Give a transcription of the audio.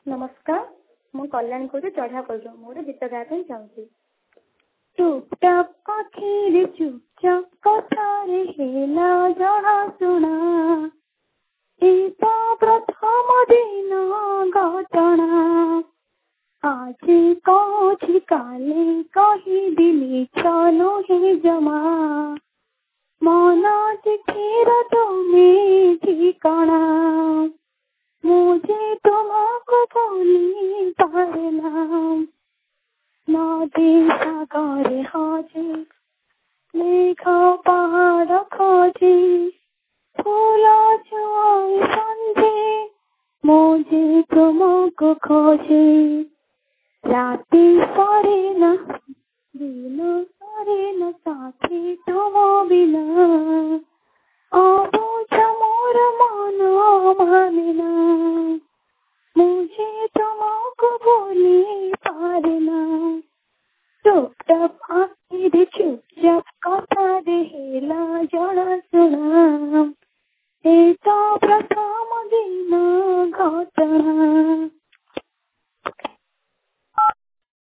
नमस्कार, ମୁଁ କଲ୍ୟାଣୀ କହୁଛି ଚଢା କଲୁ। ମୁଁ ଗୋଟେ ଗୀତ ଗାଇବା ପାଇଁ ଚାହୁଁଛି। ଟୁପଟାପ ଆଖିରେ ଚୁପଚାପ କଥାରେ ହେଲା ଜଣାଶୁଣା, ଏଇତ ପ୍ରଥମ ଦିନ ଘଟଣା। ଆଜି କହୁଛି କାଲି କହିବି ମିଛ ନୁହେଁ ଜମା, ମନ ଚିଠିର ତୁମେ ଠିକଣା। मुझे तुमको भूली पारना, नदी सागर हाजी मेघ पहाड़ खोजी, फूल छुआई संजे मुझे तुमको खोजी। राती सरे न दिन सरे न साथी तुम बिना, अबुझ मोर मन मानिना, मुझे तुमको भूली पारना। टुपटाप आखिरे चुपचाप कथारे हेला जଣାशुଣା, एतो प्रथम दिन घटना।